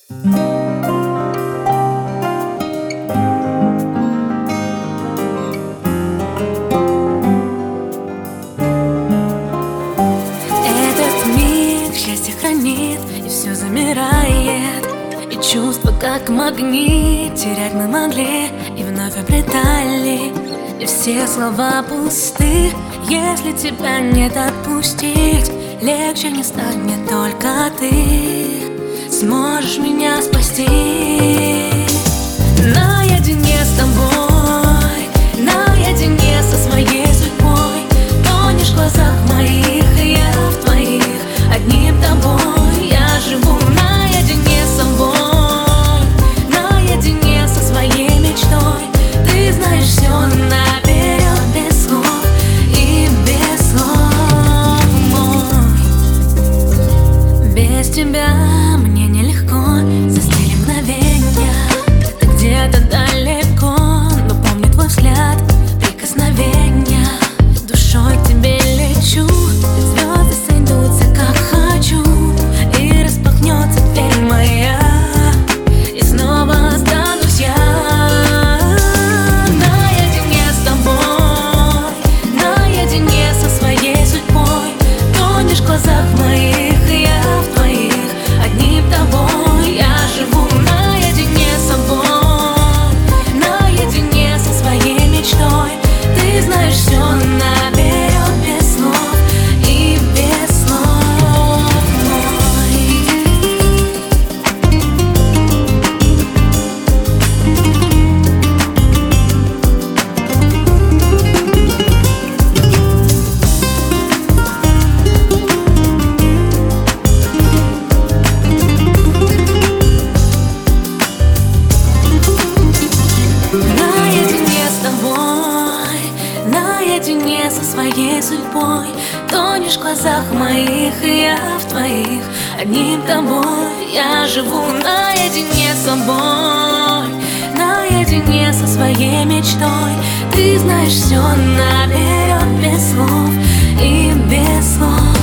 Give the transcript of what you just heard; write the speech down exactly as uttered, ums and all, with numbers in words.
Этот миг счастье хранит, и все замирает. И чувства как магнит терять мы могли, и вновь обретали. И все слова пусты, если тебя нет отпустить. Легче не станет, только ты сможешь меня спасти. Наедине с тобой, наедине со своей судьбой. Тонешь в глазах моих, и я в твоих. Одним тобой я живу. Наедине с собой, наедине со своей мечтой. Ты знаешь все наперед, без слов и без слов мой. Без тебя мне нелегко, застыли мгновенья. Ты где-то далеко, но помню твой взгляд, прикосновения. Душой к тебе лечу, звезды сойдутся, как хочу. И распахнется дверь моя, и снова останусь я. Наедине с тобой, наедине со своей судьбой. Тонешь в глазах моих, и я в твоих. Одним тобой я живу. Наедине с собой, наедине со своей мечтой. Ты знаешь все наперед, без слов и без слов мой. Наедине с тобой, наедине со своей судьбой. Тонешь в глазах моих, и я в твоих. Одним тобой я живу. Наедине с собой, наедине со своей мечтой. Ты знаешь все наперед, без слов и без слов.